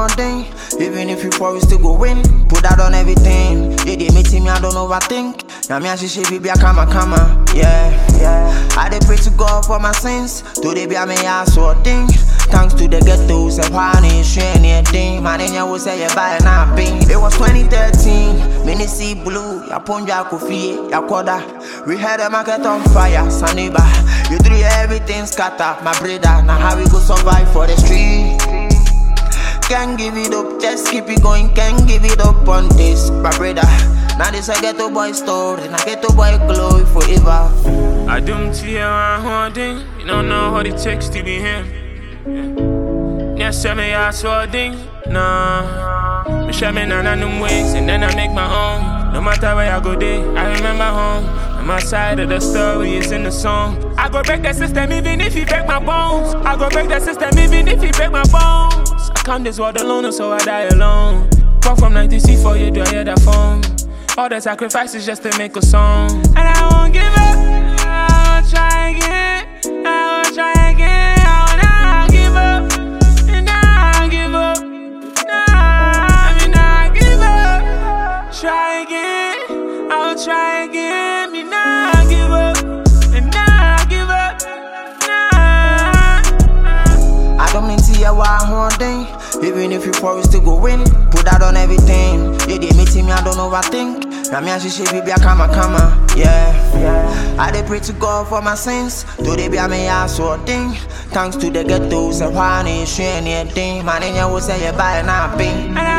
holding. Even if you fall, we still go win. Put that on everything. They meeting me, I don't overthink. Now me and she baby, I come. Yeah. I dey pray to God for my sins. Today be a me ass so thing. Thanks to the ghetto, say pani, anything. Man, in your say you buy na ping. It was 2013, mini see blue. Ya ponja kofi, ya koda. We had the market on fire, Saniba. You threw everything scatter, my brother. Now how we go survive for the street? Can't give it up, just keep it going. Can't give it up on this, my brother. Now this a ghetto boy story, now ghetto boy glory forever. I don't see a holding. You don't know what it takes to be him. Yes, I may ask for a thing. Nah, me share me none of them ways, and then I make my own. No matter where I go there, I remember home. And my side of the story is in the song. I go break the system even if he break my bones. I go break the system even if he break my bones. I count this world alone, so I die alone. Walk from 96 for you, do I hear that phone? All the sacrifices just to make a song. And I won't give up, I will try again. I will try again. I will not give up. And I give up. Nah, give up. Try again. I will try again. Me not give up. And I give up. Nah. I don't mean to hear what I'm holding. Even if you fall, we still go win. Put that on everything. They meeting me, I don't overthink. Now me and she baby, I come. Yeah. I dey pray to God for my sins. Today be a me ass so thing. Thanks to the ghetto, say pani, anything. Man in your say you buy na ping.